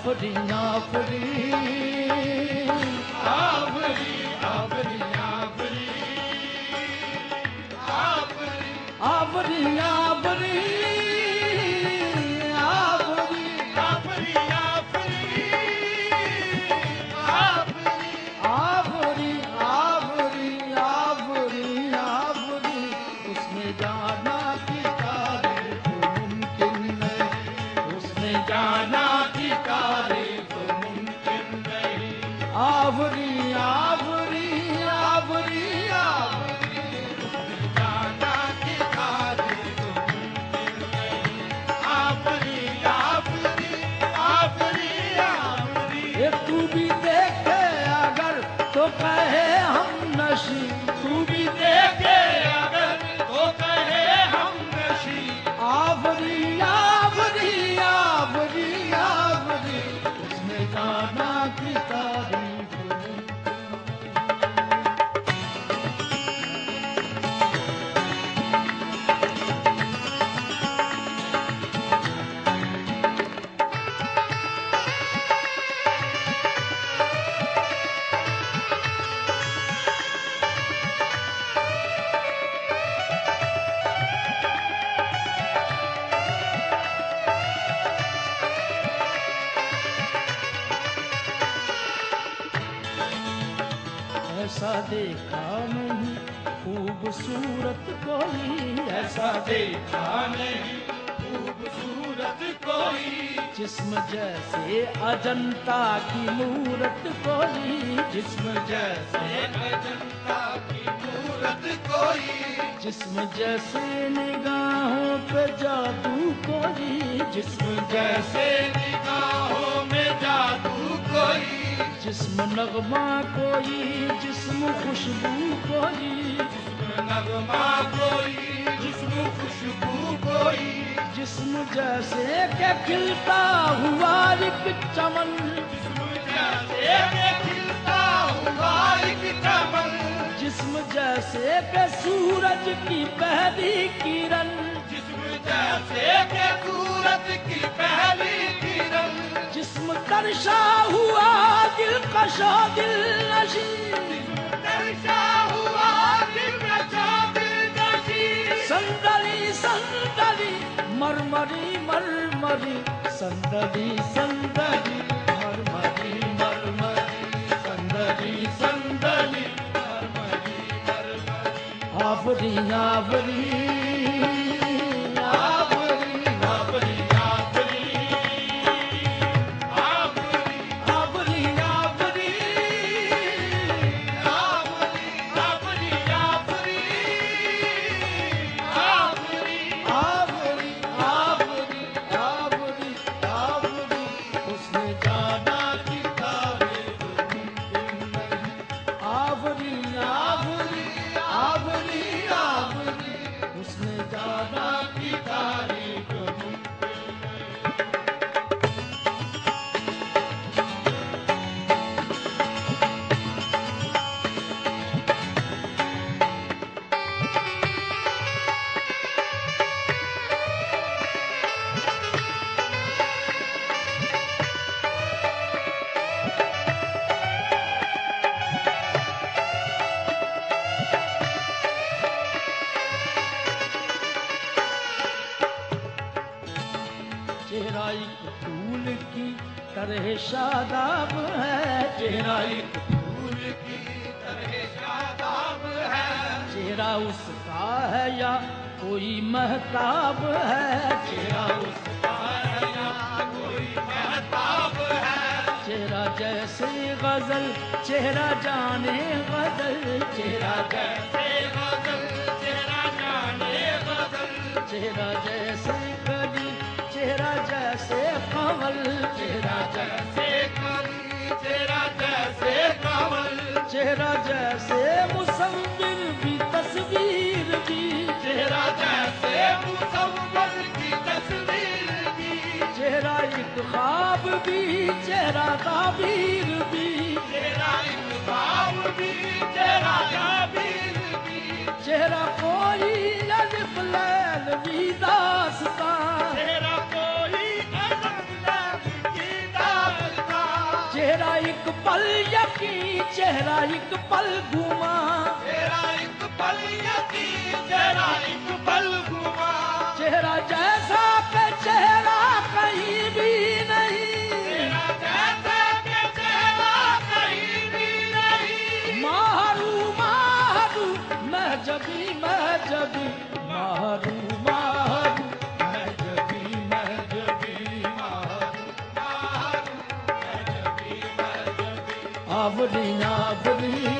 आफरी आफरी आफरी आफरी आफरी आफरी आफरी आफरी आफरी आफरी आफरी आफरी उसने जाना कि तारीफ मुमकिन नहीं, उसने जाना कि तारीफ मुमकिन नहीं। आफरी आफरी आफरी आफरी जाना की तारीफ मुमकिन नहीं। आफरी आफरी आफरी आफरी ये तू भी देखे अगर तो कहे हम नशी, तू भी देखे अगर तो कहे हम नशी। आफरी आफरी आफरी आफरी उसने जाना की तारीफ ऐसा देखा नहीं खूबसूरत कोई, ऐसा देखा नहीं खूबसूरत कोई। जिस्म जैसे अजंता की मूरत कोई, जिस्म जैसे अजंता की मूरत कोई। जिस्म जैसे निगाहों पे जादू कोई, जिस्म जैसे निगाहों में जादू कोई। जिस्म नगमा कोई, जिस्म खुशबू कोई, जिस्म नगमा कोई, जिस्म खुशबू कोई। जिस्म जैसे के खिलता हुआ एक चमन, जिस्म जैसे के खिलता हुआ एक चमन। जिस्म जैसे के सूरज की पहली किरण, जिस्म जैसे के सूरज की पहली किरण। जिस्म तरशा हुआ दिल कशा दिल नशी, दर्शा हुआ दिल नशा दिल नशी। संदली संदली मरमरी मरमरी, संदली संदली मरमरी मरमरी, संदली संदली मरमरी मरमरी आफरी आफरी आफरी आफरी आफरी आफरी आफरी आफरी आफरी आफरी आफरी आफरी आफरी आफरी आफरी उसने जाना कि तारीफ मुमकिन नहीं। आफरी आफरी आफरी आफरी उसने जाना कि तारीफ मुमकिन नहीं। चेहरा एक फूल की तरह शादाब है, चेहरा एक फूल की तरह शादाब है। चेहरा उसका है या कोई महताब है, चेहरा उसका है या कोई महताब है। चेहरा जैसे गजल चेहरा जाने गजल, चेहरा जैसे गजल चेहरा जाने गजल। चेहरा जैसे कली चेहरा जैसे कमल, चेहरा जैसे कली चेहरा जैसे कमल। चेहरा जैसे मुसव्विर भी तस्वीर भी, चेहरा जैसे मुसव्वर की तस्वीर भी। चेहरा एक ख्वाब भी चेहरा ताबीर भी, चेहरा एक ख्वाब भी चेहरा ताबीर भी। चेहरा कोई अलिफ लैल भी दास्तां, चेहरा कोई अजब की दास्तां। चेहरा एक पल घूमा, तेरा एक पल यतीम, तेरा एक पल घुमा। चेहरा जैसा के चेहरा कहीं भी नहीं, तेरा जैसा के चेहरा कहीं भी नहीं। माहरू माहरू महजबी महजबी, माहरू माहरू महजबी महजबी, मारू, मारू, महजबी, महजबी। आवरी आवरी